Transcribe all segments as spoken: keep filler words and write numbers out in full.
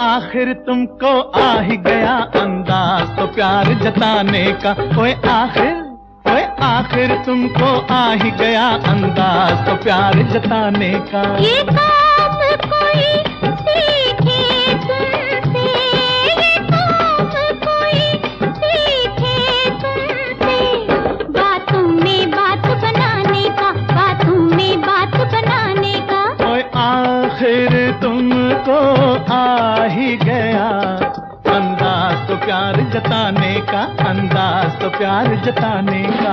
आखिर तुमको आ ही गया अंदाज तो प्यार जताने का। ओए आखिर, ओए आखिर तुमको आ ही गया अंदाज तो प्यार जताने का। ये काम कोई सीखे तुमसे, ये काम कोई सीखे तुमसे, बातों में बात बनाने का, बातों में बात बनाने का। ओए आखिर तुमको आ ही गया अंदाज तो प्यार जताने का, अंदाज तो प्यार जताने का।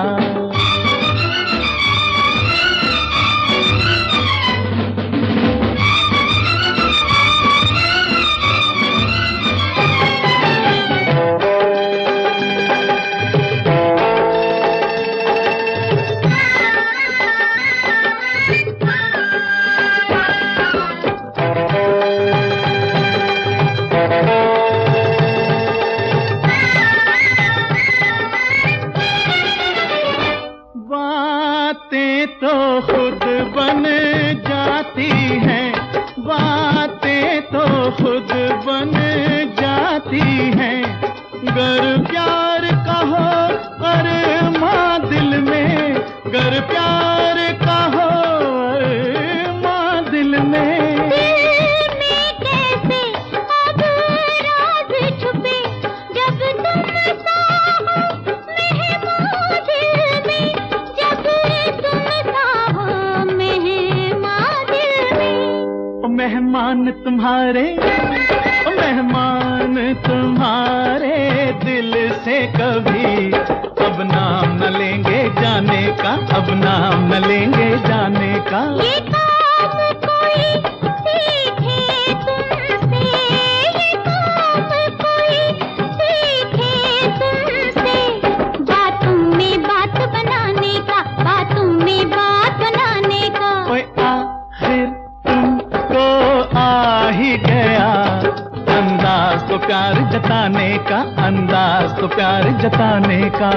बातें तो खुद बन जाती हैं, बातें तो खुद बन जाती हैं, गर प्यार कहो अरमां दिल में, गर प्यार कहो अरमां दिल में। दिल में कैसे अब राज छुपे, जब तुम साहो मेहमान दिल में, जब तुम साहो मेहमान दिल में। ओ मेहमान तुम्हारे, ओ मेहमान तुम्हारे दिल से कभी अब नाम न लेंगे जाने का, अब नाम न लेंगे जाने का। ये काम कोई सीखे तुमसे, ये काम कोई सीखे तुमसे, बातों में बात बनाने का, बातों में बात बनाने का। ओए आखिर तुमको आ ही गया अंदाज तो प्यार जताने का, अंदाज तो प्यार जताने का।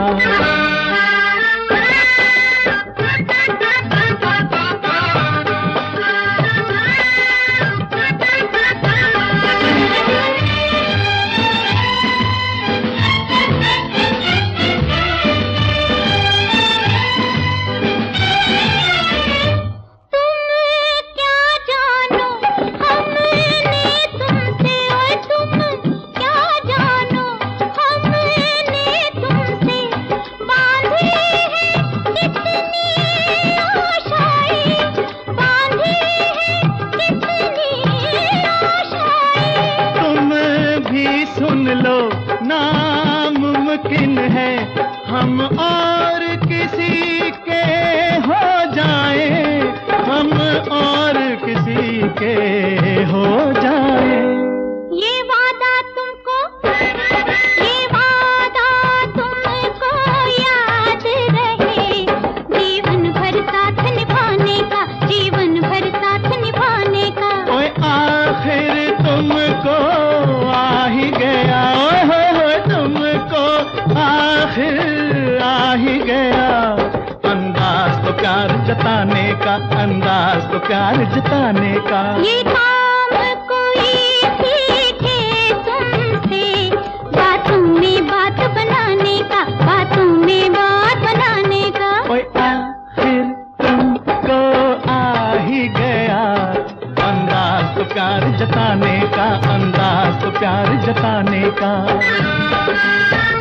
सुन लो नामुमकिन है हम और किसी के हो जाए, हम और किसी के हो जाए। ये वादा तुमको, ये वादा तुमको याद रहे, जीवन भर साथ निभाने का, जीवन भर साथ निभाने का। ओए आखिर तुमको आ ही गया, ओए हो हो तुमको आखिर आ ही गया अंदाज तो प्यार जताने का, अंदाज तो प्यार जताने का। ये काम कोई सीखे तुमसे, बातों में बात बनाने का, बातों में बात बनाने का। ओए आखिर तुमको आ ही गया अंदाज तो प्यार जताने का, अंदाज तो प्यार जताने का।